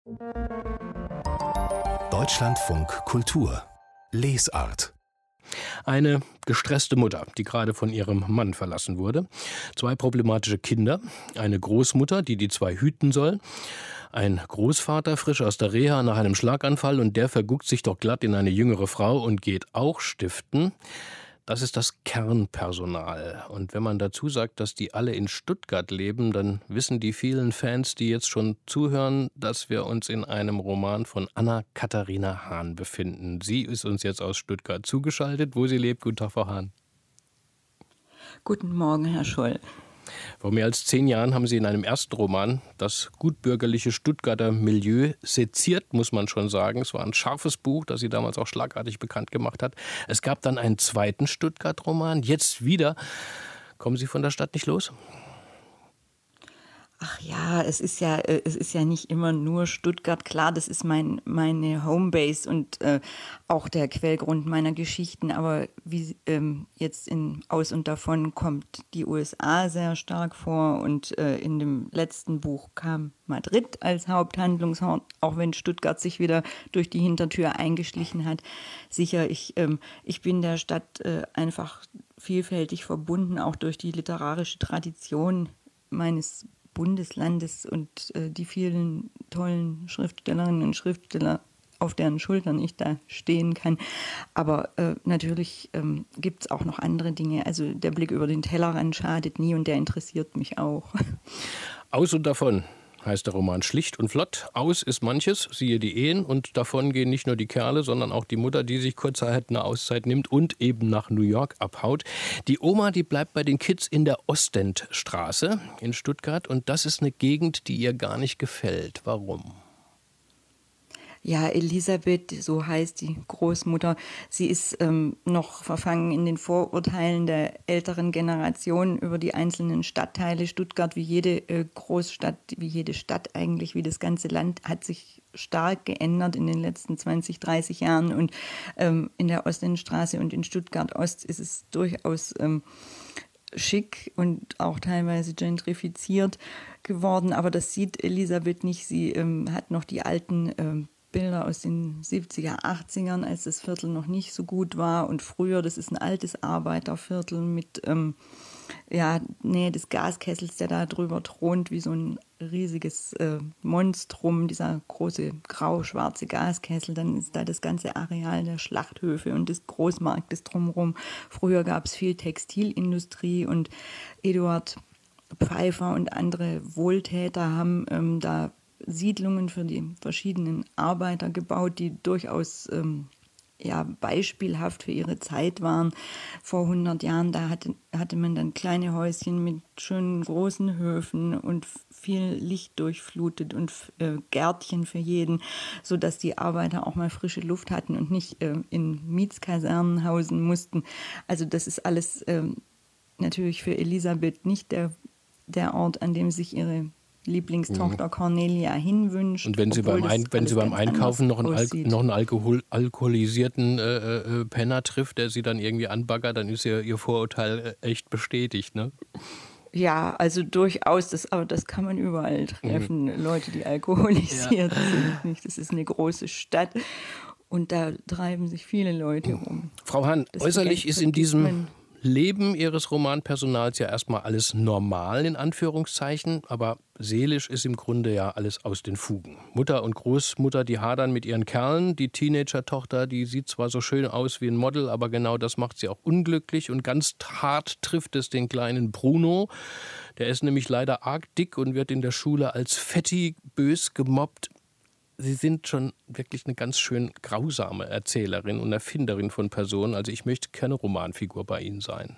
Deutschlandfunk Kultur Lesart. Eine gestresste Mutter, die gerade von ihrem Mann verlassen wurde. 2 problematische Kinder. Eine Großmutter, die die 2 hüten soll. Ein Großvater, frisch aus der Reha nach einem Schlaganfall, und der verguckt sich doch glatt in eine jüngere Frau und geht auch stiften. Das ist das Kernpersonal. Und wenn man dazu sagt, dass die alle in Stuttgart leben, dann wissen die vielen Fans, die jetzt schon zuhören, dass wir uns in einem Roman von Anna-Katharina Hahn befinden. Sie ist uns jetzt aus Stuttgart zugeschaltet, wo sie lebt. Guten Tag, Frau Hahn. Guten Morgen, Herr Scholl. Vor mehr als 10 Jahren haben Sie in einem ersten Roman das gutbürgerliche Stuttgarter Milieu seziert, muss man schon sagen. Es war ein scharfes Buch, das Sie damals auch schlagartig bekannt gemacht hat. Es gab dann einen zweiten Stuttgart-Roman. Jetzt wieder. Kommen Sie von der Stadt nicht los? Ach ja, es ist ja nicht immer nur Stuttgart. Klar, das ist meine Homebase und auch der Quellgrund meiner Geschichten. Aber wie jetzt in Aus und Davon kommt die USA sehr stark vor. Und in dem letzten Buch kam Madrid als Haupthandlungsort, auch wenn Stuttgart sich wieder durch die Hintertür eingeschlichen hat. Sicher, ich bin der Stadt einfach vielfältig verbunden, auch durch die literarische Tradition meines Bundeslandes und die vielen tollen Schriftstellerinnen und Schriftsteller, auf deren Schultern ich da stehen kann. Aber natürlich gibt es auch noch andere Dinge. Also der Blick über den Tellerrand schadet nie und der interessiert mich auch. Aus und davon heißt der Roman schlicht und flott. Aus ist manches, siehe die Ehen, und davon gehen nicht nur die Kerle, sondern auch die Mutter, die sich kurzerhand eine Auszeit nimmt und eben nach New York abhaut. Die Oma, die bleibt bei den Kids in der Ostendstraße in Stuttgart, und das ist eine Gegend, die ihr gar nicht gefällt. Warum? Ja, Elisabeth, so heißt die Großmutter, sie ist noch verfangen in den Vorurteilen der älteren Generation über die einzelnen Stadtteile. Stuttgart, wie jede Großstadt, wie jede Stadt eigentlich, wie das ganze Land, hat sich stark geändert in den letzten 20, 30 Jahren. Und in der Ostendstraße und in Stuttgart-Ost ist es durchaus schick und auch teilweise gentrifiziert geworden. Aber das sieht Elisabeth nicht. Sie hat noch die alten Bilder aus den 70er, 80ern, als das Viertel noch nicht so gut war. Und früher, das ist ein altes Arbeiterviertel mit Nähe des Gaskessels, der da drüber thront, wie so ein riesiges Monstrum, dieser große grau-schwarze Gaskessel. Dann ist da das ganze Areal der Schlachthöfe und des Großmarktes drumherum. Früher gab es viel Textilindustrie und Eduard Pfeiffer und andere Wohltäter haben da Siedlungen für die verschiedenen Arbeiter gebaut, die durchaus beispielhaft für ihre Zeit waren. Vor 100 Jahren, da hatte man dann kleine Häuschen mit schönen großen Höfen und viel Licht durchflutet und Gärtchen für jeden, sodass die Arbeiter auch mal frische Luft hatten und nicht in Mietskasernen hausen mussten. Also das ist alles natürlich für Elisabeth nicht der Ort, an dem sich ihre Lieblingstochter Cornelia hinwünscht. Und wenn sie beim Einkaufen noch einen alkoholisierten Penner trifft, der sie dann irgendwie anbaggert, dann ist ihr Vorurteil echt bestätigt, ne? Ja, also durchaus, aber das kann man überall treffen, Leute, die alkoholisiert sind. Nicht? Das ist eine große Stadt und da treiben sich viele Leute rum. Frau Hahn, äußerlich ist in diesem Leben Ihres Romanpersonals ja erstmal alles normal, in Anführungszeichen, aber seelisch ist im Grunde ja alles aus den Fugen. Mutter und Großmutter, die hadern mit ihren Kerlen. Die Teenager-Tochter, die sieht zwar so schön aus wie ein Model, aber genau das macht sie auch unglücklich. Und ganz hart trifft es den kleinen Bruno. Der ist nämlich leider arg dick und wird in der Schule als Fetti bös gemobbt. Sie sind schon wirklich eine ganz schön grausame Erzählerin und Erfinderin von Personen. Also ich möchte keine Romanfigur bei Ihnen sein.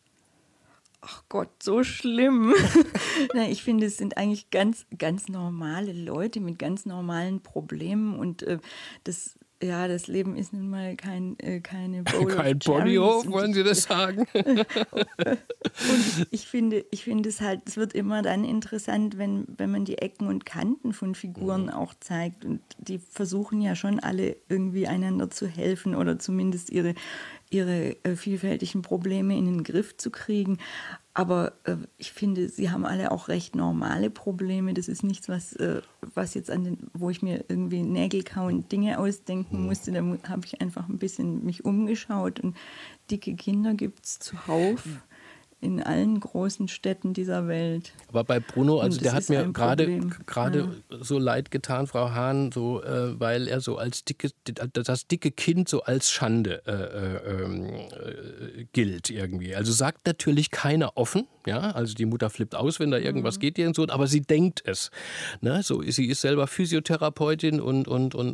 Ach Gott, so schlimm. Nein, ich finde, es sind eigentlich ganz, ganz normale Leute mit ganz normalen Problemen und das Leben ist nun mal keine Bowl kein Ponyhof, wollen Sie das sagen? Und ich finde es halt, es wird immer dann interessant, wenn man die Ecken und Kanten von Figuren auch zeigt. Und die versuchen ja schon alle irgendwie einander zu helfen oder zumindest ihre ihre vielfältigen Probleme in den Griff zu kriegen. Aber ich finde, sie haben alle auch recht normale Probleme. Das ist nichts, was jetzt wo ich mir irgendwie Nägel kauen Dinge ausdenken musste. Da habe ich einfach ein bisschen mich umgeschaut. Und dicke Kinder gibt es zuhauf in allen großen Städten dieser Welt. Aber bei Bruno, also der hat mir gerade so leid getan, Frau Hahn, so, weil er so als das dicke Kind so als Schande gilt irgendwie. Also sagt natürlich keiner offen, ja, also die Mutter flippt aus, wenn da irgendwas geht, aber sie denkt es. Ne? So, sie ist selber Physiotherapeutin und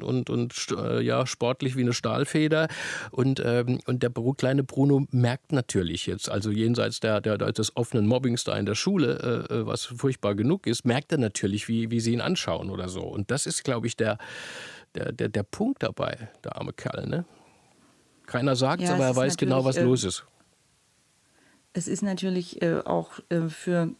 sportlich wie eine Stahlfeder und der kleine Bruno merkt natürlich jetzt, also jenseits des offenen Mobbings da in der Schule, was furchtbar genug ist, merkt er natürlich, wie sie ihn anschauen oder so. Und das ist, glaube ich, der Punkt dabei, der arme Kerl. Ne? Keiner sagt es, aber er weiß genau, was los ist. Es ist natürlich auch für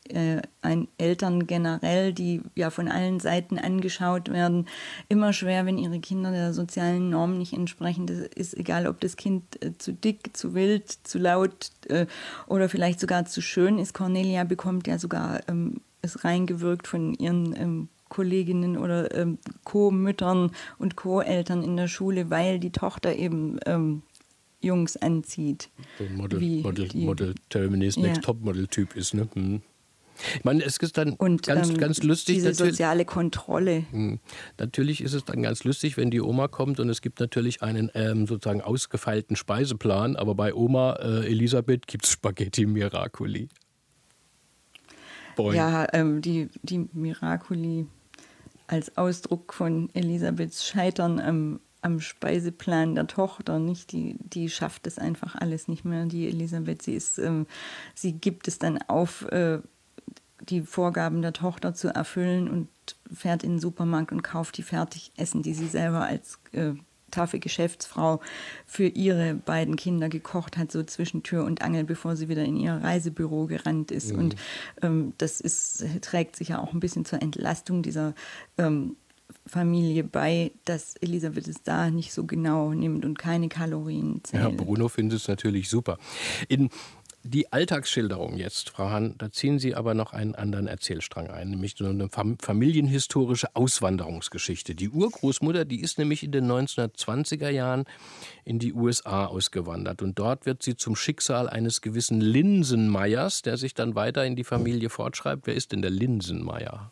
Eltern generell, die ja von allen Seiten angeschaut werden, immer schwer, wenn ihre Kinder der sozialen Norm nicht entsprechen. Das ist egal, ob das Kind zu dick, zu wild, zu laut oder vielleicht sogar zu schön ist. Cornelia bekommt ja sogar es reingewirkt von ihren Kolleginnen oder Co-Müttern und Co-Eltern in der Schule, weil die Tochter eben Jungs anzieht. So ein Model Terminist, Next Topmodel-Typ ist, ne? Ich meine, es ist dann ganz lustig. Diese soziale Kontrolle. Natürlich ist es dann ganz lustig, wenn die Oma kommt und es gibt natürlich einen sozusagen ausgefeilten Speiseplan, aber bei Oma Elisabeth gibt es Spaghetti Miracoli. Boing. Ja, die Miracoli als Ausdruck von Elisabeths Scheitern am Speiseplan der Tochter, nicht? Die schafft es einfach alles nicht mehr. Die Elisabeth, sie gibt es dann auf, die Vorgaben der Tochter zu erfüllen und fährt in den Supermarkt und kauft die Fertigessen, die sie selber als taffe Geschäftsfrau für ihre beiden Kinder gekocht hat, so zwischen Tür und Angel, bevor sie wieder in ihr Reisebüro gerannt ist. Und das trägt sich ja auch ein bisschen zur Entlastung dieser Familie bei, dass Elisabeth es da nicht so genau nimmt und keine Kalorien zählt. Ja, Bruno findet es natürlich super. In die Alltagsschilderung jetzt, Frau Hahn, da ziehen Sie aber noch einen anderen Erzählstrang ein, nämlich so eine familienhistorische Auswanderungsgeschichte. Die Urgroßmutter, die ist nämlich in den 1920er Jahren in die USA ausgewandert. Und dort wird sie zum Schicksal eines gewissen Linsenmeyers, der sich dann weiter in die Familie fortschreibt. Wer ist denn der Linsenmeyer?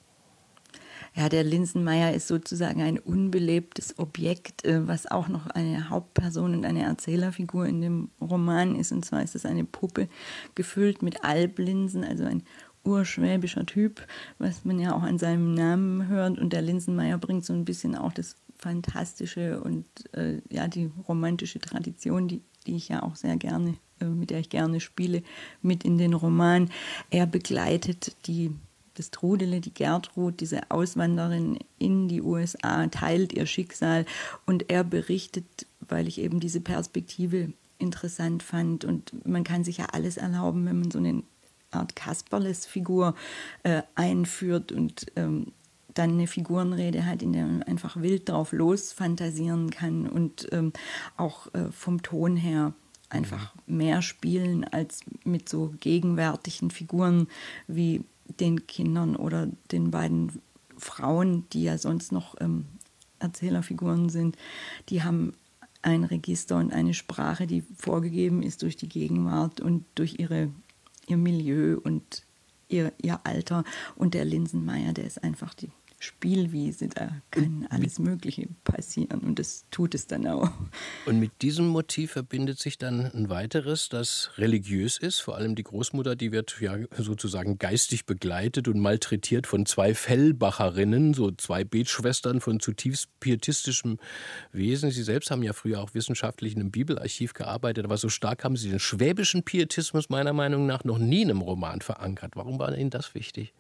Ja, der Linsenmeyer ist sozusagen ein unbelebtes Objekt, was auch noch eine Hauptperson und eine Erzählerfigur in dem Roman ist. Und zwar ist es eine Puppe gefüllt mit Alblinsen, also ein urschwäbischer Typ, was man ja auch an seinem Namen hört. Und der Linsenmeyer bringt so ein bisschen auch das Fantastische und die romantische Tradition, die ich ja auch sehr gerne, mit der ich gerne spiele, mit in den Roman. Er begleitet das Trudele, die Gertrud, diese Auswanderin in die USA, teilt ihr Schicksal und er berichtet, weil ich eben diese Perspektive interessant fand und man kann sich ja alles erlauben, wenn man so eine Art Kasperles-Figur einführt und dann eine Figurenrede hat, in der man einfach wild drauf losfantasieren kann und auch vom Ton her einfach mehr spielen als mit so gegenwärtigen Figuren wie den Kindern oder den beiden Frauen, die ja sonst noch Erzählerfiguren sind. Die haben ein Register und eine Sprache, die vorgegeben ist durch die Gegenwart und durch ihr Milieu und ihr Alter. Und der Linsenmeyer, der ist einfach die Spielwiese, da kann alles Mögliche passieren und das tut es dann auch. Und mit diesem Motiv verbindet sich dann ein weiteres, das religiös ist. Vor allem die Großmutter, die wird ja sozusagen geistig begleitet und malträtiert von zwei Fellbacherinnen, so zwei Betschwestern von zutiefst pietistischem Wesen. Sie selbst haben ja früher auch wissenschaftlich in einem Bibelarchiv gearbeitet, aber so stark haben Sie den schwäbischen Pietismus meiner Meinung nach noch nie in einem Roman verankert. Warum war Ihnen das wichtig?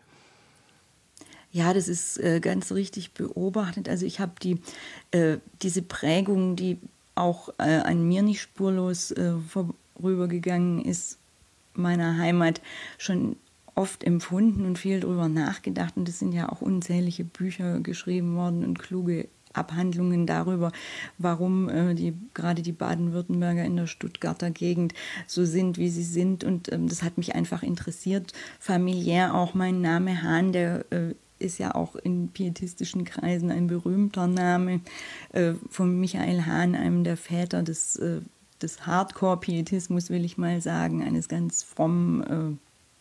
Ja, das ist ganz richtig beobachtet. Also ich habe diese Prägung, die auch an mir nicht spurlos vorübergegangen ist, meiner Heimat, schon oft empfunden und viel darüber nachgedacht. Und es sind ja auch unzählige Bücher geschrieben worden und kluge Abhandlungen darüber, warum gerade die Baden-Württemberger in der Stuttgarter Gegend so sind, wie sie sind. Und das hat mich einfach interessiert. Familiär auch mein Name Hahn, der ist ja auch in pietistischen Kreisen ein berühmter Name von Michael Hahn, einem der Väter des Hardcore-Pietismus, will ich mal sagen, eines ganz frommen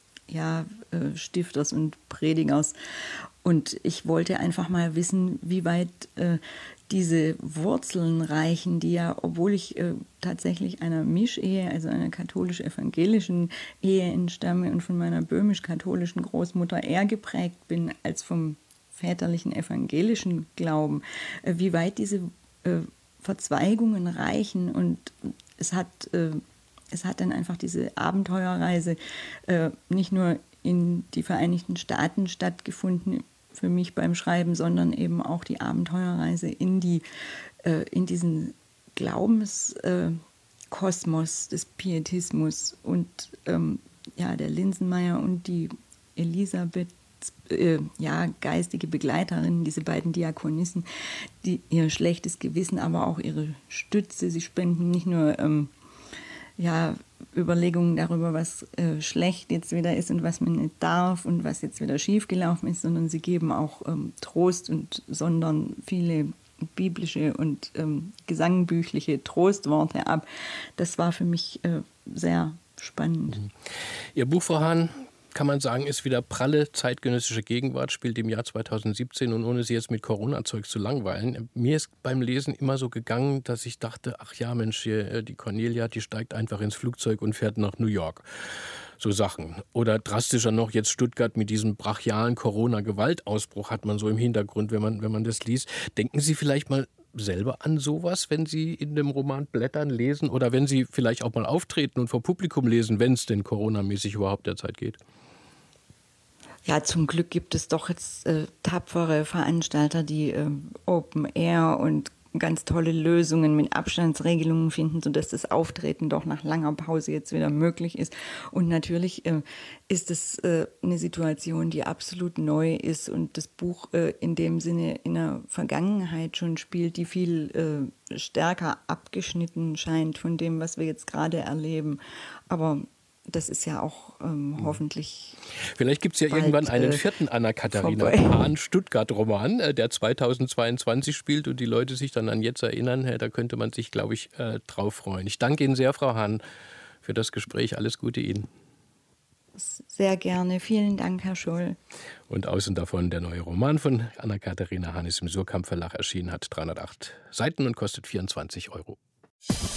Stifters und Predigers. Und ich wollte einfach mal wissen, wie weit diese Wurzeln reichen, die ja, obwohl ich tatsächlich einer Mischehe, also einer katholisch-evangelischen Ehe entstamme und von meiner böhmisch-katholischen Großmutter eher geprägt bin als vom väterlichen evangelischen Glauben, wie weit diese Verzweigungen reichen. Und es hat dann einfach diese Abenteuerreise nicht nur in die Vereinigten Staaten stattgefunden für mich beim Schreiben, sondern eben auch die Abenteuerreise in diesen Glaubenskosmos des Pietismus. Und der Linsenmeier und die Elisabeth, geistige Begleiterinnen, diese beiden Diakonissen, die ihr schlechtes Gewissen, aber auch ihre Stütze, sie spenden nicht nur Überlegungen darüber, was schlecht jetzt wieder ist und was man nicht darf und was jetzt wieder schiefgelaufen ist, sondern sie geben auch Trost und sondern viele biblische und gesangbüchliche Trostworte ab. Das war für mich sehr spannend. Ihr Buch, Frau Hahn, kann man sagen, ist wieder pralle zeitgenössische Gegenwart, spielt im Jahr 2017 und ohne Sie jetzt mit Corona-Zeug zu langweilen. Mir ist beim Lesen immer so gegangen, dass ich dachte, ach ja Mensch, hier, die Cornelia, die steigt einfach ins Flugzeug und fährt nach New York. So Sachen. Oder drastischer noch, jetzt Stuttgart mit diesem brachialen Corona-Gewaltausbruch hat man so im Hintergrund, wenn man das liest. Denken Sie vielleicht mal selber an sowas, wenn Sie in dem Roman blättern, lesen oder wenn Sie vielleicht auch mal auftreten und vor Publikum lesen, wenn es denn coronamäßig überhaupt derzeit geht? Ja, zum Glück gibt es doch jetzt tapfere Veranstalter, die Open Air und ganz tolle Lösungen mit Abstandsregelungen finden, sodass das Auftreten doch nach langer Pause jetzt wieder möglich ist. Und natürlich ist es eine Situation, die absolut neu ist und das Buch in dem Sinne in der Vergangenheit schon spielt, die viel stärker abgeschnitten scheint von dem, was wir jetzt gerade erleben. Aber das ist ja auch hoffentlich. Vielleicht gibt es ja irgendwann einen vierten Anna-Katharina Hahn-Stuttgart-Roman, der 2022 spielt und die Leute sich dann an jetzt erinnern. Da könnte man sich, glaube ich, drauf freuen. Ich danke Ihnen sehr, Frau Hahn, für das Gespräch. Alles Gute Ihnen. Sehr gerne. Vielen Dank, Herr Scholl. Und außen davon der neue Roman von Anna-Katharina Hahn ist im Surkamp Verlag erschienen, hat 308 Seiten und kostet 24 €.